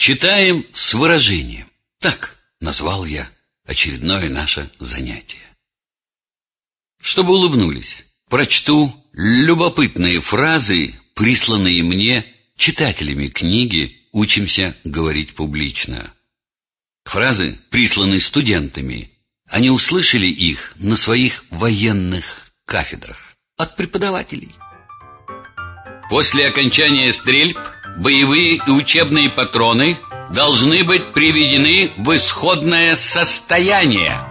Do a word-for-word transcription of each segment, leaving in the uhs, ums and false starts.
Читаем с выражением. Так назвал я очередное наше занятие. Чтобы улыбнулись, прочту любопытные фразы, присланные мне читателями книги «Учимся говорить публично». Фразы присланы студентами. Они услышали их на своих военных кафедрах от преподавателей. После окончания стрельб боевые и учебные патроны должны быть приведены в исходное состояние.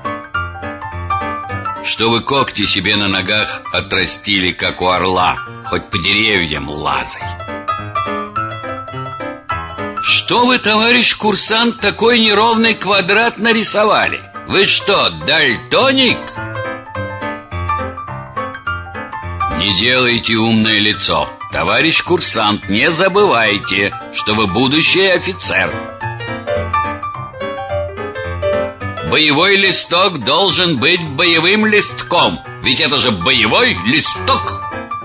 Чтобы когти себе на ногах отрастили, как у орла, хоть по деревьям лазай. Что вы, товарищ курсант, такой неровный квадрат нарисовали? Вы что, дальтоник? Не делайте умное лицо. Товарищ курсант, не забывайте, что вы будущий офицер. Боевой листок должен быть боевым листком, ведь это же боевой листок.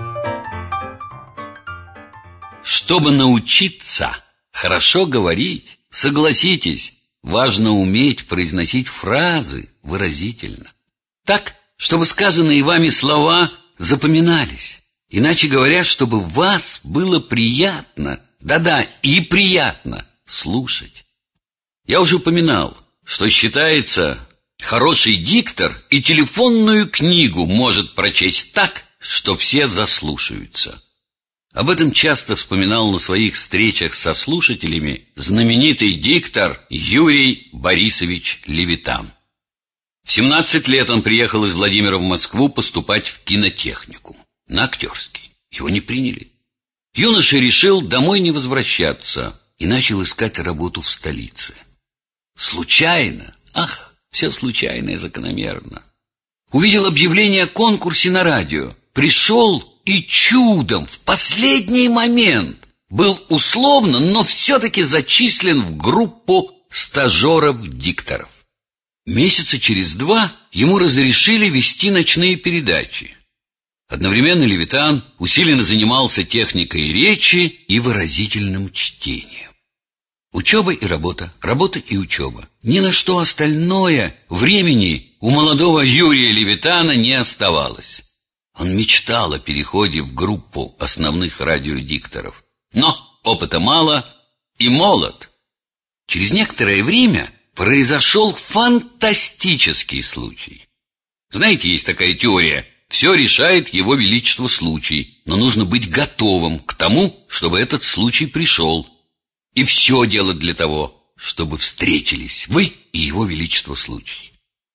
Чтобы научиться хорошо говорить, согласитесь, важно уметь произносить фразы выразительно. Так, чтобы сказанные вами слова запоминались. Иначе говоря, чтобы вас было приятно, да-да, и приятно слушать. Я уже упоминал, что считается, хороший диктор и телефонную книгу может прочесть так, что все заслушаются. Об этом часто вспоминал на своих встречах со слушателями знаменитый диктор Юрий Борисович Левитан. В семнадцать лет он приехал из Владимира в Москву поступать в кинотехникум, на актерский. Его не приняли. Юноша решил домой не возвращаться и начал искать работу в столице. Случайно, ах, все случайно и закономерно, увидел объявление о конкурсе на радио, пришел и чудом в последний момент был условно, но все-таки зачислен в группу стажеров-дикторов. Месяца через два ему разрешили вести ночные передачи. Одновременно Левитан усиленно занимался техникой речи и выразительным чтением. Учеба и работа, работа и учеба. Ни на что остальное времени у молодого Юрия Левитана не оставалось. Он мечтал о переходе в группу основных радиодикторов. Но опыта мало и молод. Через некоторое время произошел фантастический случай. Знаете, есть такая теория: все решает его величество случай, но нужно быть готовым к тому, чтобы этот случай пришел. И все делать для того, чтобы встретились вы и его величество случай.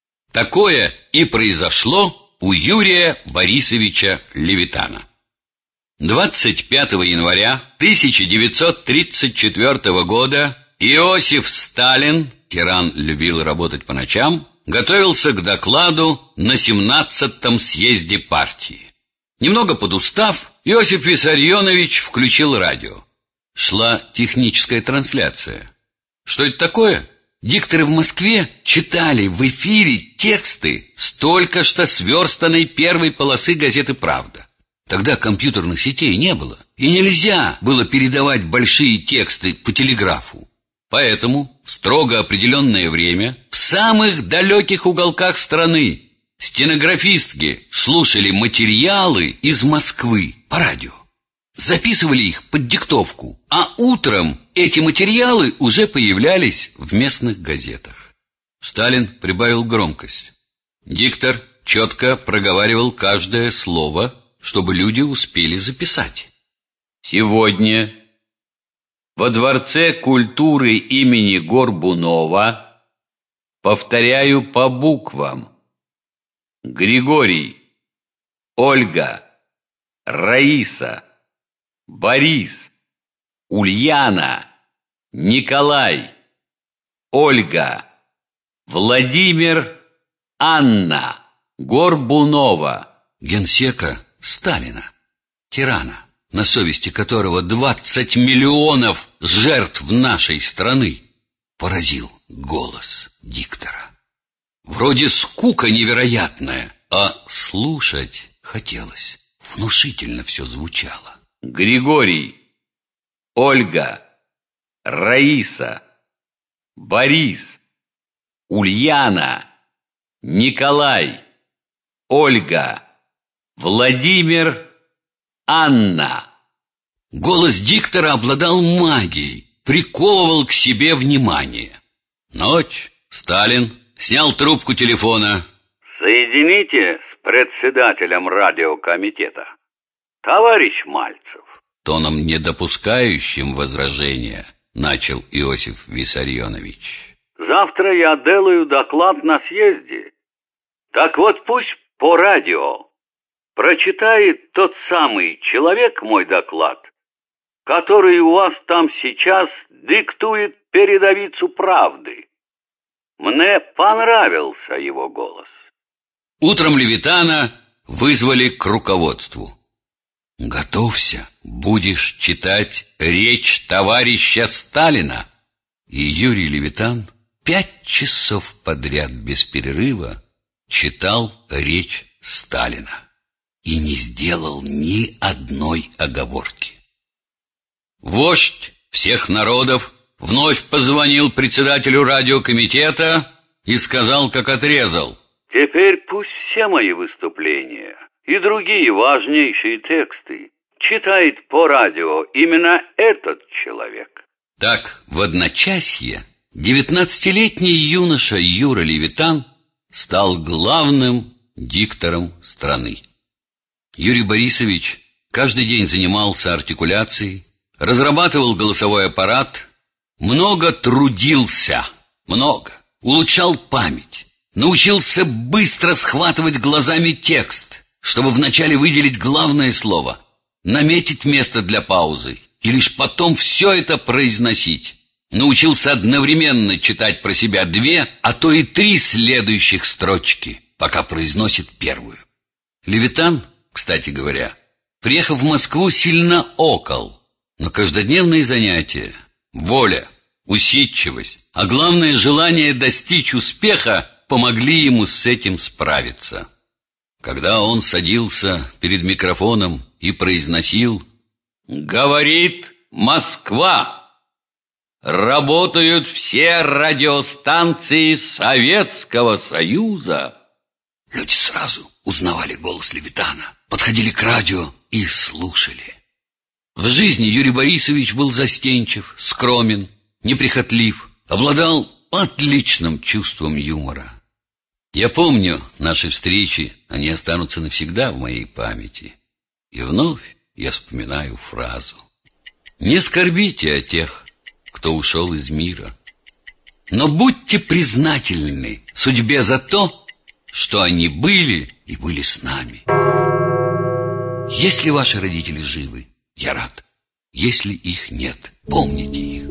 Такое и произошло у Юрия Борисовича Левитана. двадцать пятого января тысяча девятьсот тридцать четвёртого года Иосиф Сталин, тиран, любил работать по ночам, готовился к докладу на семнадцатом съезде партии. Немного подустав, Иосиф Виссарионович включил радио. Шла техническая трансляция. Что это такое? Дикторы в Москве читали в эфире тексты с только что сверстанной первой полосы газеты «Правда». Тогда компьютерных сетей не было, и нельзя было передавать большие тексты по телеграфу. Поэтому в строго определенное время в самых далеких уголках страны стенографистки слушали материалы из Москвы по радио. Записывали их под диктовку, а утром эти материалы уже появлялись в местных газетах. Сталин прибавил громкость. Диктор четко проговаривал каждое слово, чтобы люди успели записать. Сегодня во Дворце культуры имени Горбунова, повторяю по буквам: Григорий, Ольга, Раиса, Борис, Ульяна, Николай, Ольга, Владимир, Анна Горбунова. Генсека Сталина, тирана, на совести которого двадцать миллионов жертв нашей страны, поразил голос диктора. Вроде скука невероятная, а слушать хотелось. Внушительно все звучало. Григорий, Ольга, Раиса, Борис, Ульяна, Николай, Ольга, Владимир, Анна. Голос диктора обладал магией, приковывал к себе внимание. Ночь. Сталин снял трубку телефона. Соедините с председателем радиокомитета. Товарищ Мальцев. Тоном, не допускающим возражения, начал Иосиф Виссарионович. Завтра я делаю доклад на съезде. Так вот пусть по радио прочитает тот самый человек мой доклад, который у вас там сейчас диктует передовицу правды. Мне понравился его голос. Утром Левитана вызвали к руководству. Готовься, будешь читать речь товарища Сталина. И Юрий Левитан пять часов подряд без перерыва читал речь Сталина и не сделал ни одной оговорки. Вождь всех народов вновь позвонил председателю радиокомитета и сказал, как отрезал: теперь пусть все мои выступления и другие важнейшие тексты читает по радио именно этот человек. Так, в одночасье девятнадцатилетний юноша Юра Левитан стал главным диктором страны. Юрий Борисович каждый день занимался артикуляцией, разрабатывал голосовой аппарат, много трудился, много, улучшал память, научился быстро схватывать глазами текст, чтобы вначале выделить главное слово, наметить место для паузы и лишь потом все это произносить. Научился одновременно читать про себя две, а то и три следующих строчки, пока произносит первую. Левитан, кстати говоря, приехав в Москву, сильно окол, но каждодневные занятия, воля, усидчивость, а главное желание достичь успеха помогли ему с этим справиться. Когда он садился перед микрофоном и произносил: «Говорит Москва! Работают все радиостанции Советского Союза!» Люди сразу узнавали голос Левитана, подходили к радио и слушали. В жизни Юрий Борисович был застенчив, скромен, неприхотлив, обладал отличным чувством юмора. Я помню наши встречи, они останутся навсегда в моей памяти. И вновь я вспоминаю фразу: «Не скорбите о тех, кто ушел из мира, но будьте признательны судьбе за то, что они были и были с нами». Если ваши родители живы, я рад. Если их нет, помните их.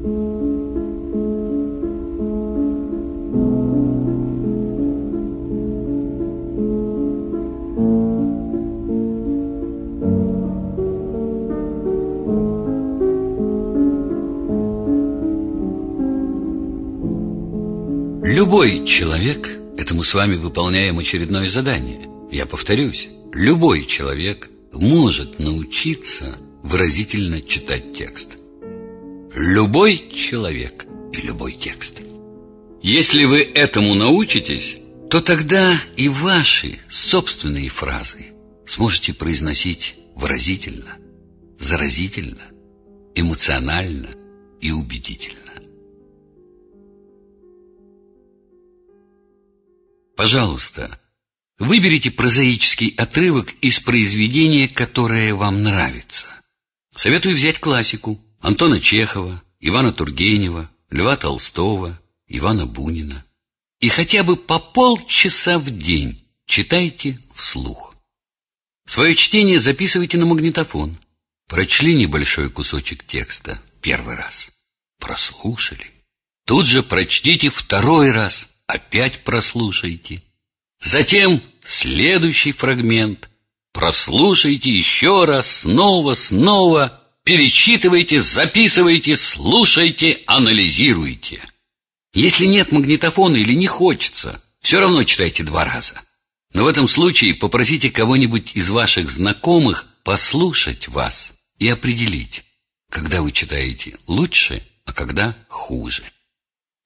Любой человек, это мы с вами выполняем очередное задание. Я повторюсь, любой человек может научиться выразительно читать текст. Любой человек и любой текст. Если вы этому научитесь, то тогда и ваши собственные фразы сможете произносить выразительно, заразительно, эмоционально и убедительно. Пожалуйста, выберите прозаический отрывок из произведения, которое вам нравится. Советую взять классику: Антона Чехова, Ивана Тургенева, Льва Толстого, Ивана Бунина. И хотя бы по полчаса в день читайте вслух. Свое чтение записывайте на магнитофон. Прочли небольшой кусочек текста первый раз, прослушали. Тут же прочтите второй раз, опять прослушайте. Затем следующий фрагмент. Прослушайте еще раз, снова, снова. Перечитывайте, записывайте, слушайте, анализируйте. Если нет магнитофона или не хочется, все равно читайте два раза. Но в этом случае попросите кого-нибудь из ваших знакомых послушать вас и определить, когда вы читаете лучше, а когда хуже.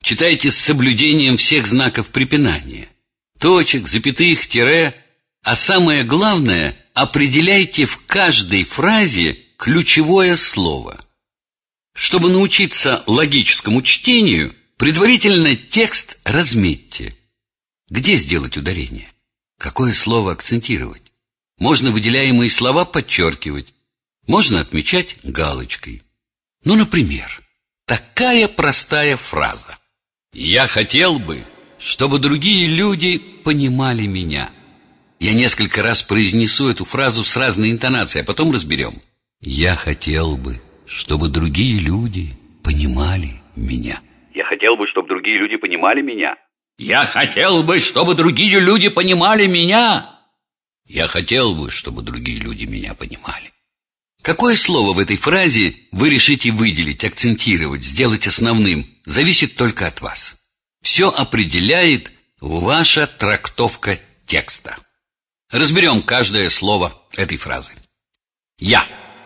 читайте с соблюдением всех знаков препинания, точек, запятых, тире, а самое главное, определяйте в каждой фразе ключевое слово. Чтобы научиться логическому чтению, предварительно текст разметьте. Где сделать ударение? Какое слово акцентировать? Можно выделяемые слова подчеркивать, можно отмечать галочкой. Ну, например, такая простая фраза: «Я хотел бы, чтобы другие люди понимали меня». Я несколько раз произнесу эту фразу с разной интонацией, а потом разберем. «Я хотел бы, чтобы другие люди понимали меня». Я хотел бы, чтобы другие люди понимали меня. Я хотел бы, чтобы другие люди понимали меня. Я хотел бы, чтобы другие люди меня понимали. Какое слово в этой фразе вы решите выделить, акцентировать, сделать основным, зависит только от вас. Все определяет ваша трактовка текста. Разберем каждое слово этой фразы. «Я».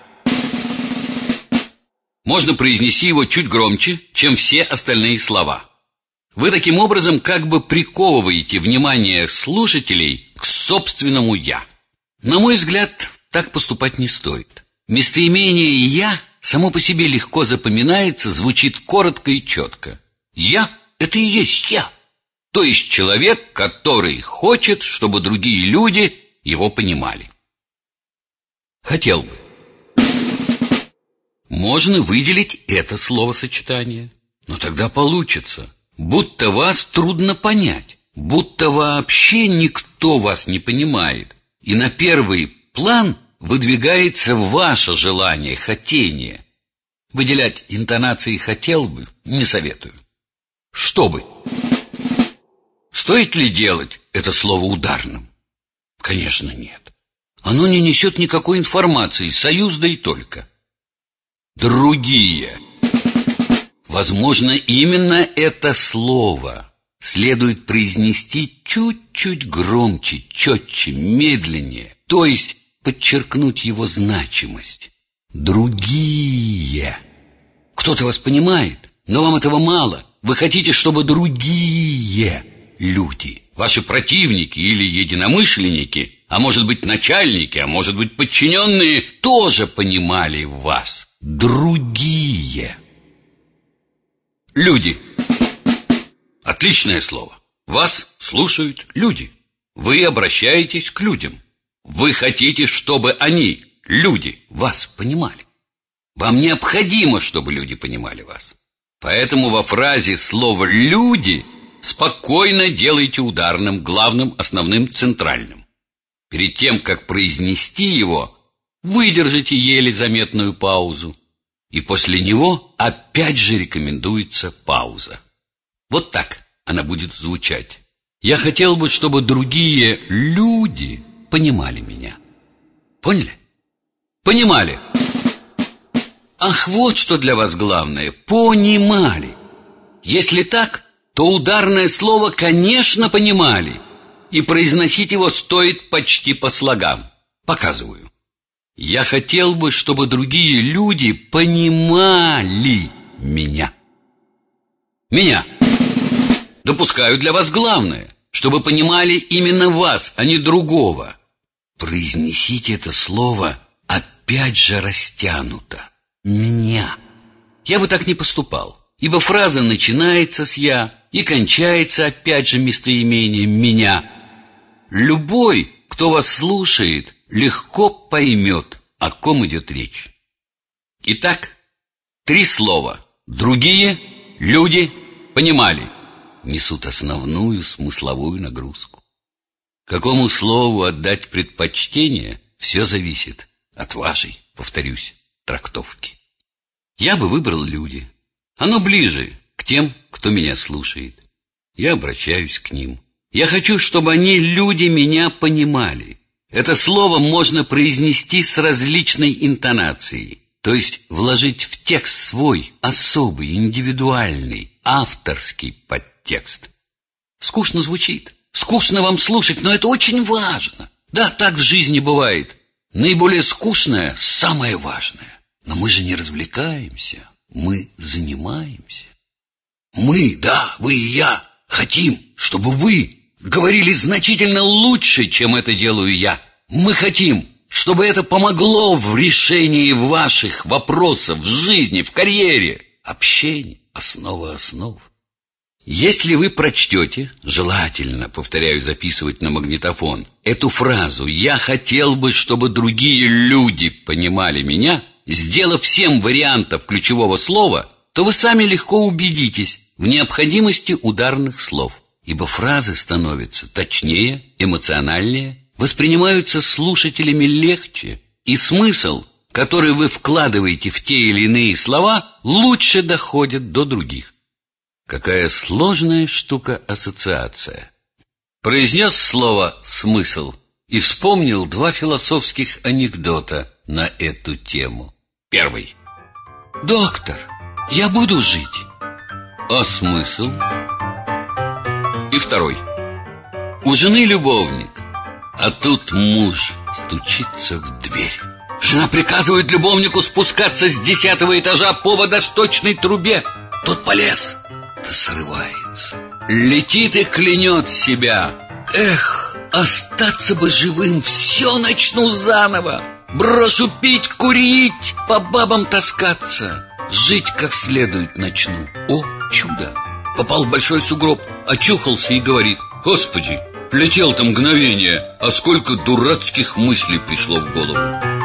Можно произнести его чуть громче, чем все остальные слова. Вы таким образом как бы приковываете внимание слушателей к собственному «я». На мой взгляд, так поступать не стоит. Местоимение «я» само по себе легко запоминается, звучит коротко и четко. «Я» — это и есть «я». То есть человек, который хочет, чтобы другие люди его понимали. Хотел бы. Можно выделить это словосочетание, но тогда получится, будто вас трудно понять, будто вообще никто вас не понимает, и на первый план выдвигается ваше желание, хотение. Выделять интонации «хотел бы» не советую. Чтобы. Стоит ли делать это слово ударным? Конечно, нет. Оно не несет никакой информации, союз да и только. Другие. Возможно, именно это слово следует произнести чуть-чуть громче, четче, медленнее, то есть подчеркнуть его значимость. Другие. Кто-то вас понимает, но вам этого мало. Вы хотите, чтобы другие люди, ваши противники или единомышленники, а может быть начальники, а может быть подчиненные, тоже понимали вас. Другие. Люди. Отличное слово. Вас слушают люди. Вы обращаетесь к людям. Вы хотите, чтобы они, люди, вас понимали. Вам необходимо, чтобы люди понимали вас. Поэтому во фразе слово «люди» спокойно делайте ударным, главным, основным, центральным. Перед тем, как произнести его, выдержите еле заметную паузу. И после него опять же рекомендуется пауза. Вот так она будет звучать. Я хотел бы, чтобы другие люди понимали меня. Поняли? Понимали. Ах, вот что для вас главное. Понимали. Если так, то ударное слово, конечно, понимали. И произносить его стоит почти по слогам. Показываю. Я хотел бы, чтобы другие люди понимали меня. Меня. Допускаю для вас главное, чтобы понимали именно вас, а не другого. Произнесите это слово опять же растянуто. Меня. Я бы так не поступал, ибо фраза начинается с «я» и кончается опять же местоимением «меня». Любой, кто вас слушает, легко поймет, о ком идет речь. Итак, три слова. Другие, люди, понимали. Несут основную смысловую нагрузку. Какому слову отдать предпочтение, все зависит от вашей, повторюсь, трактовки. Я бы выбрал «люди». Оно ближе к тем, кто меня слушает. Я обращаюсь к ним. Я хочу, чтобы они, люди, меня понимали. Это слово можно произнести с различной интонацией, то есть вложить в текст свой особый, индивидуальный, авторский подтекст. Скучно звучит, скучно вам слушать, но это очень важно. Да, так в жизни бывает. Наиболее скучное – самое важное. Но мы же не развлекаемся, мы занимаемся. Мы Мы, да, вы и я, хотим, чтобы вы говорили значительно лучше, чем это делаю я. Мы хотим, чтобы это помогло в решении ваших вопросов в жизни, в карьере. Общение – основа основ. Если вы прочтете, желательно, повторяю, записывать на магнитофон, эту фразу «Я хотел бы, чтобы другие люди понимали меня», сделав семь вариантов ключевого слова, то вы сами легко убедитесь в необходимости ударных слов, ибо фразы становятся точнее, эмоциональнее, воспринимаются слушателями легче, и смысл, который вы вкладываете в те или иные слова, лучше доходит до других. Какая сложная штука ассоциация. Произнес слово «смысл» и вспомнил два философских анекдота на эту тему. Первый. Доктор, я буду жить. А смысл? И второй. У жены любовник, а тут муж стучится в дверь. Жена приказывает любовнику спускаться с десятого этажа по водосточной трубе. Тот полез, да срывается. Летит и клянет себя. Эх, остаться бы живым, все начну заново. Брошу пить, курить, по бабам таскаться. Жить как следует начну. О, чудо! Попал в большой сугроб, очухался и говорит: Господи, летел-то мгновение, а сколько дурацких мыслей пришло в голову.